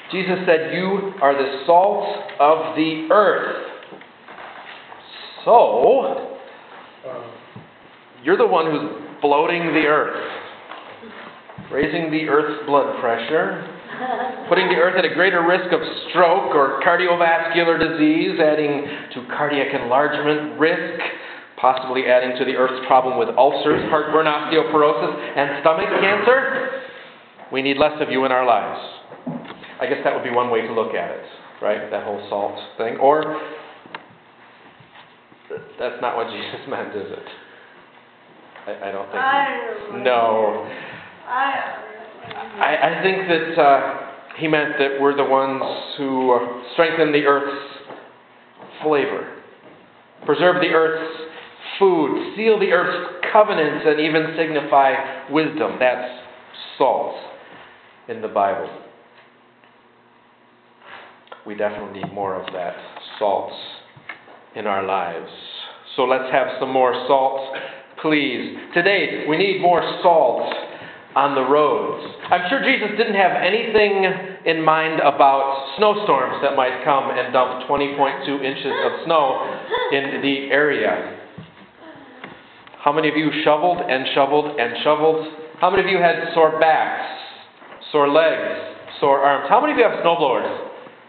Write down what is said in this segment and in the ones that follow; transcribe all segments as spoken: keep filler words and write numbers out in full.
Jesus said, "You are the salt of the earth." So, you're the one who's bloating the earth, raising the earth's blood pressure, putting the earth at a greater risk of stroke or cardiovascular disease, adding to cardiac enlargement risk, possibly adding to the earth's problem with ulcers, heartburn, osteoporosis, and stomach cancer. We need less of you in our lives. I guess that would be one way to look at it, right? That whole salt thing. Or, that's not what Jesus meant, is it? I, I don't think. I he, no. I, I, I think that uh, he meant that we're the ones who strengthen the earth's flavor, preserve the earth's food, seal the earth's covenants, and even signify wisdom. That's salt in the Bible. We definitely need more of that salt in our lives. So let's have some more salt, please. Today, we need more salt on the roads. I'm sure Jesus didn't have anything in mind about snowstorms that might come and dump twenty point two inches of snow in the area. How many of you shoveled and shoveled and shoveled? How many of you had sore backs, sore legs, sore arms? How many of you have snowblowers?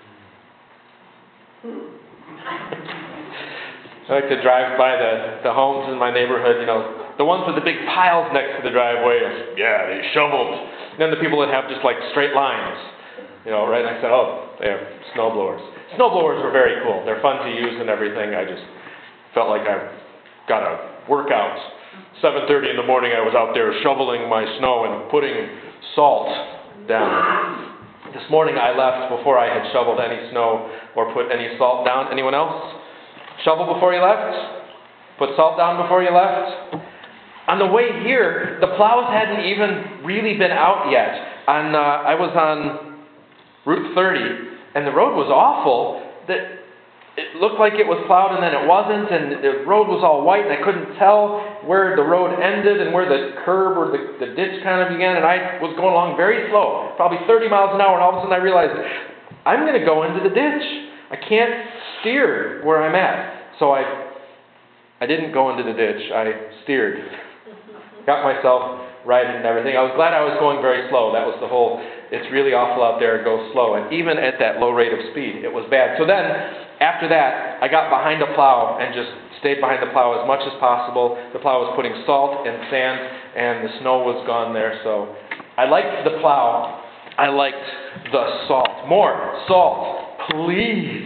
I like to drive by the, the homes in my neighborhood, you know, the ones with the big piles next to the driveway. Yeah, they shoveled. And then the people that have just like straight lines, you know, right? And I said, oh, they have snowblowers. Snowblowers were very cool. They're fun to use and everything. I just felt like I got a workout. seven thirty in the morning, I was out there shoveling my snow and putting salt down. This morning I left before I had shoveled any snow or put any salt down. Anyone else? Shovel before you left? Put salt down before you left? On the way here, the plows hadn't even really been out yet. On, uh, I was on Route thirty, and the road was awful. That it looked like it was plowed, and then it wasn't, and the road was all white, and I couldn't tell where the road ended and where the curb or the, the ditch kind of began, and I was going along very slow, probably thirty miles an hour, and all of a sudden I realized, I'm going to go into the ditch. I can't steer where I'm at. So I I didn't go into the ditch. I steered. Got myself righted and everything. I was glad I was going very slow. That was the whole, it's really awful out there, go slow. And even at that low rate of speed, it was bad. So then, after that, I got behind a plow and just stayed behind the plow as much as possible. The plow was putting salt and sand, and the snow was gone there. So I liked the plow. I liked the salt. More salt, please.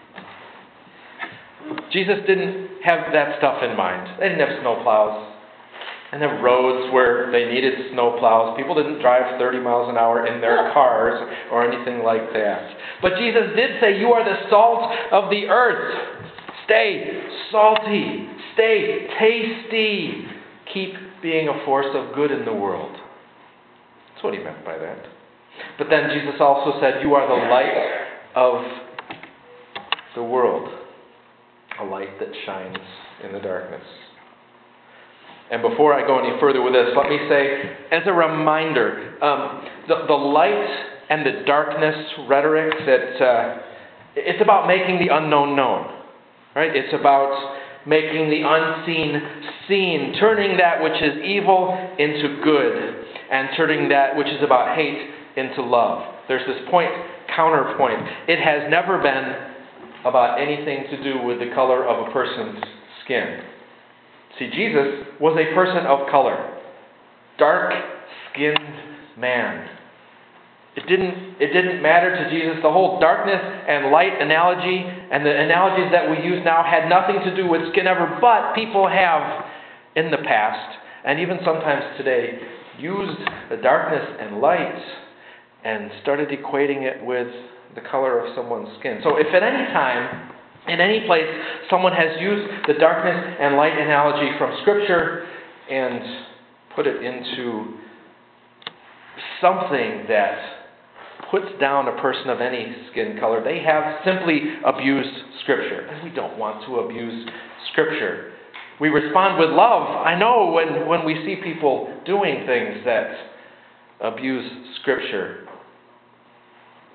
Jesus didn't have that stuff in mind. They didn't have snow plows. And there were roads where they needed snow plows. People didn't drive thirty miles an hour in their cars or anything like that. But Jesus did say, you are the salt of the earth. Stay salty. Stay tasty. Keep being a force of good in the world. That's what he meant by that. But then Jesus also said, you are the light of the world. A light that shines in the darkness. And before I go any further with this, let me say, as a reminder, um, the, the light and the darkness rhetoric, that uh, it's about making the unknown known. Right? It's about making the unseen seen, turning that which is evil into good, and turning that which is about hate into love. There's this point, counterpoint. It has never been about anything to do with the color of a person's skin. See, Jesus was a person of color. Dark-skinned man. It didn't, it didn't matter to Jesus. The whole darkness and light analogy and the analogies that we use now had nothing to do with skin ever, but people have in the past, and even sometimes today, used the darkness and light and started equating it with the color of someone's skin. So if at any time, in any place, someone has used the darkness and light analogy from Scripture and put it into something that puts down a person of any skin color, they have simply abused Scripture. And we don't want to abuse Scripture. We respond with love. I know when, when we see people doing things that abuse Scripture.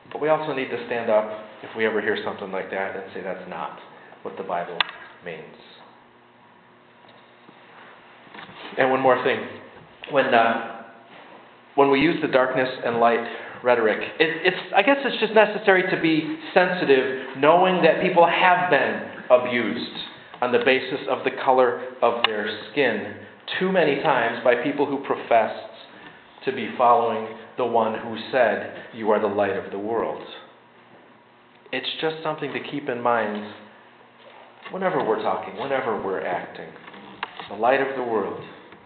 But we also need to stand up if we ever hear something like that and say that's not what the Bible means. And one more thing. When uh, when we use the darkness and light rhetoric, it, it's I guess it's just necessary to be sensitive, knowing that people have been abused on the basis of the color of their skin too many times by people who professed to be following the one who said, "You are the light of the world." It's just something to keep in mind whenever we're talking, whenever we're acting. The light of the world.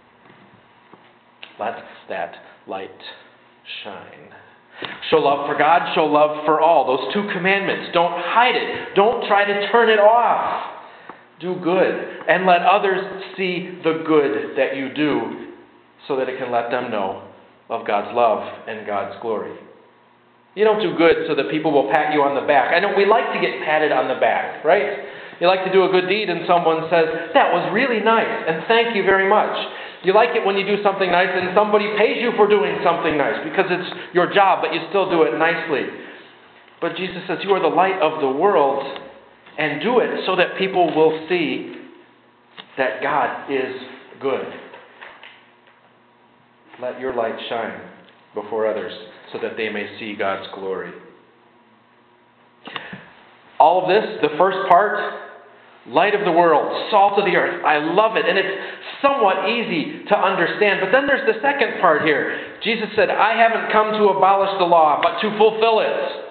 Let that light shine. Show love for God, show love for all. Those two commandments. Don't hide it. Don't try to turn it off. Do good. And let others see the good that you do so that it can let them know of God's love and God's glory. You don't do good so that people will pat you on the back. I know we like to get patted on the back, right? You like to do a good deed and someone says, "That was really nice, and thank you very much." You like it when you do something nice and somebody pays you for doing something nice because it's your job, but you still do it nicely. But Jesus says, you are the light of the world, and do it so that people will see that God is good. Let your light shine before others so that they may see God's glory. All of this, the first part, light of the world, salt of the earth. I love it. And it's somewhat easy to understand. But then there's the second part here. Jesus said, I haven't come to abolish the law, but to fulfill it.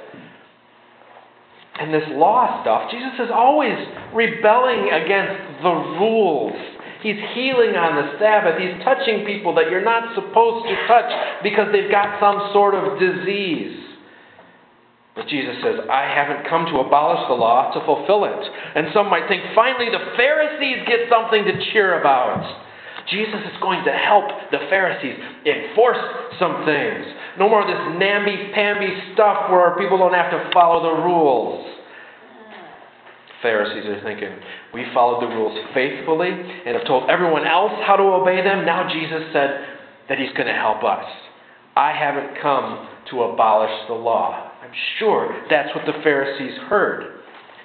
And this law stuff, Jesus is always rebelling against the rules. He's healing on the Sabbath. He's touching people that you're not supposed to touch because they've got some sort of disease. But Jesus says, I haven't come to abolish the law, to fulfill it. And some might think, finally the Pharisees get something to cheer about. Jesus is going to help the Pharisees enforce some things. No more of this namby-pamby stuff where people don't have to follow the rules. Pharisees are thinking, we followed the rules faithfully and have told everyone else how to obey them. Now Jesus said that He's going to help us. I haven't come to abolish the law. I'm sure that's what the Pharisees heard.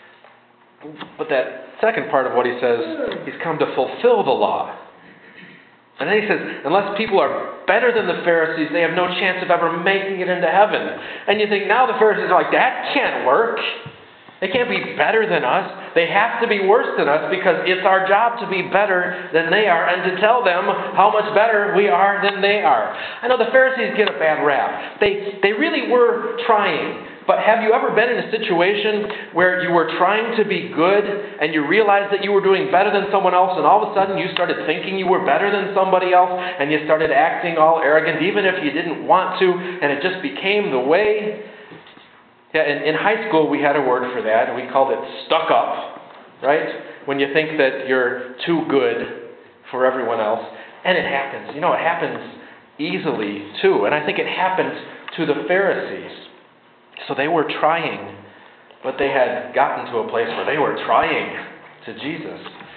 But that second part of what He says, He's come to fulfill the law. And then He says, unless people are better than the Pharisees, they have no chance of ever making it into heaven. And you think, now the Pharisees are like, that can't work. They can't be better than us. They have to be worse than us because it's our job to be better than they are and to tell them how much better we are than they are. I know the Pharisees get a bad rap. They, they really were trying. But have you ever been in a situation where you were trying to be good and you realized that you were doing better than someone else and all of a sudden you started thinking you were better than somebody else and you started acting all arrogant even if you didn't want to and it just became the way? Yeah, in, in high school we had a word for that and we called it stuck up, right? When you think that you're too good for everyone else. And it happens. You know, it happens easily too. And I think it happened to the Pharisees. So they were trying, but they had gotten to a place where they were trying to Jesus.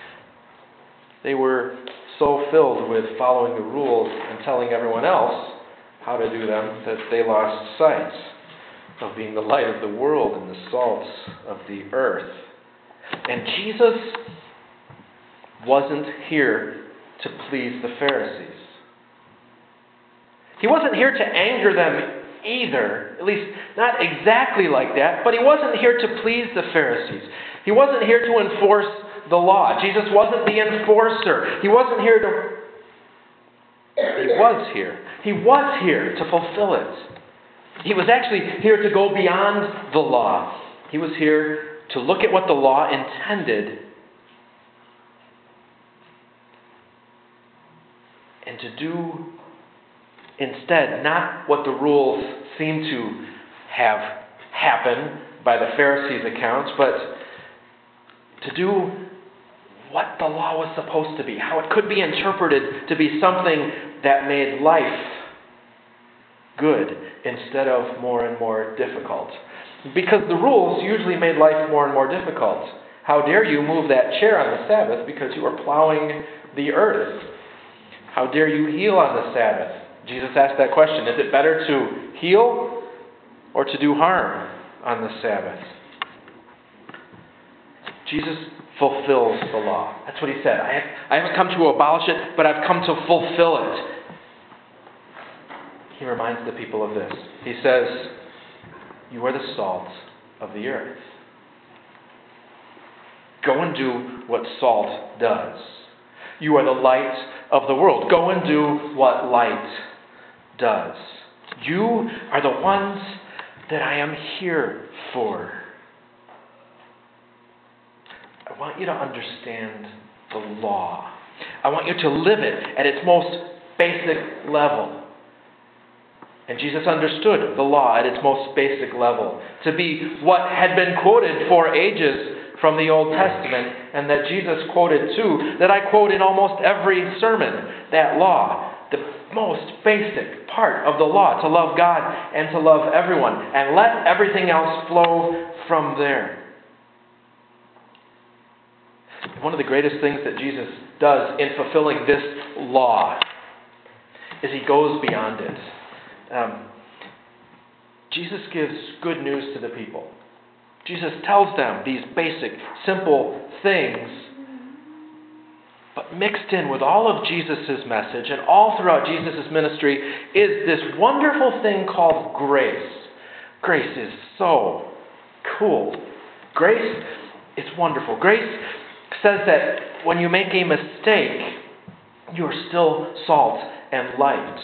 They were so filled with following the rules and telling everyone else how to do them that they lost sight of being the light of the world and the salt of the earth. And Jesus wasn't here to please the Pharisees. He wasn't here to anger them either, at least not exactly like that, but He wasn't here to please the Pharisees. He wasn't here to enforce the law. Jesus wasn't the enforcer. He wasn't here to... He was here. He was here to fulfill it. He was actually here to go beyond the law. He was here to look at what the law intended and to do instead not what the rules seem to have happen by the Pharisees' accounts, but to do what the law was supposed to be, how it could be interpreted to be something that made life good instead of more and more difficult. Because the rules usually made life more and more difficult. How dare you move that chair on the Sabbath because you are plowing the earth? How dare you heal on the Sabbath? Jesus asked that question. Is it better to heal or to do harm on the Sabbath. Jesus fulfills the law. That's what he said. I, have, I haven't come to abolish it, but I've come to fulfill it. He reminds the people of this. He says, you are the salt of the earth. Go and do what salt does. You are the light of the world. Go and do what light does. You are the ones that I am here for. I want you to understand the law. I want you to live it at its most basic level. And Jesus understood the law at its most basic level to be what had been quoted for ages from the Old Testament, and that Jesus quoted too, that I quote in almost every sermon, that law. The most basic part of the law, to love God and to love everyone, and let everything else flow from there. One of the greatest things that Jesus does in fulfilling this law is he goes beyond it. Um, Jesus gives good news to the people. Jesus tells them these basic, simple things, but mixed in with all of Jesus' message and all throughout Jesus' ministry is this wonderful thing called grace. Grace is so cool. Grace is wonderful. Grace says that when you make a mistake, you're still salt and light.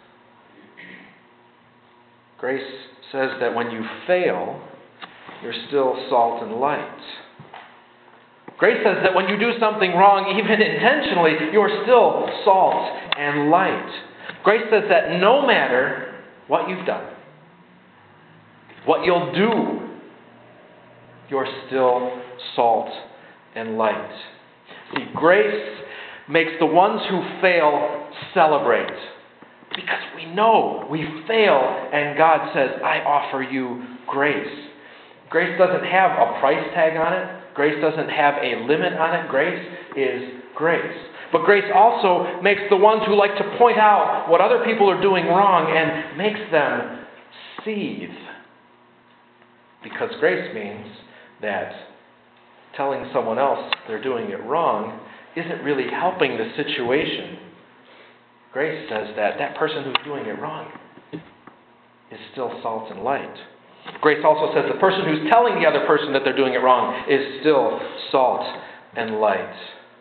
Grace says that when you fail, you're still salt and light. Grace says that when you do something wrong, even intentionally, you're still salt and light. Grace says that no matter what you've done, what you'll do, you're still salt and light. See, grace makes the ones who fail celebrate. Because we know we fail, and God says, I offer you grace. Grace doesn't have a price tag on it. Grace doesn't have a limit on it. Grace is grace. But grace also makes the ones who like to point out what other people are doing wrong and makes them seethe. Because grace means that telling someone else they're doing it wrong isn't really helping the situation. Grace says that that person who's doing it wrong is still salt and light. Grace also says the person who's telling the other person that they're doing it wrong is still salt and light.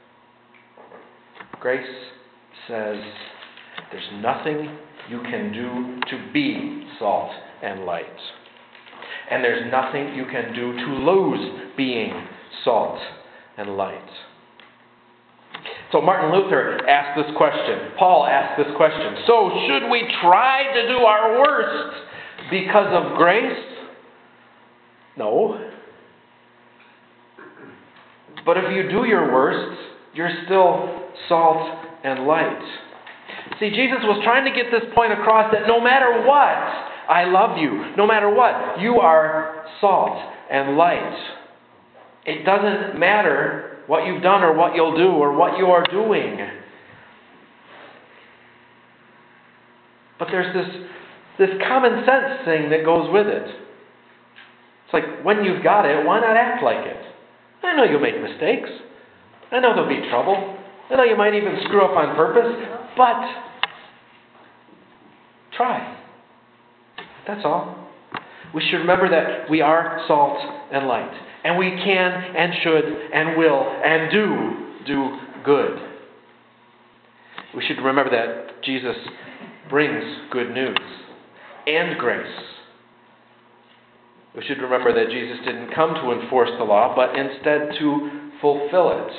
Grace says there's nothing you can do to be salt and light. And there's nothing you can do to lose being salt and light. So Martin Luther asked this question. Paul asked this question. So should we try to do our worst because of grace? No. But if you do your worst, you're still salt and light. See, Jesus was trying to get this point across that no matter what, I love you. No matter what, you are salt and light. It doesn't matter what you've done or what you'll do or what you are doing. But there's this, this common sense thing that goes with it. It's like, when you've got it, why not act like it? I know you'll make mistakes. I know there'll be trouble. I know you might even screw up on purpose. But try. That's all. We should remember that we are salt and light. And we can and should and will and do do good. We should remember that Jesus brings good news and grace. We should remember that Jesus didn't come to enforce the law, but instead to fulfill it.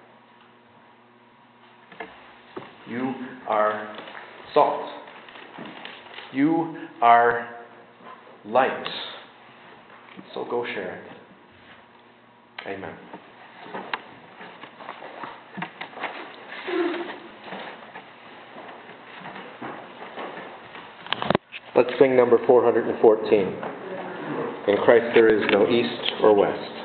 You are salt. You are light. So go share it. Amen. Let's sing number four hundred fourteen. In Christ there is no east or west.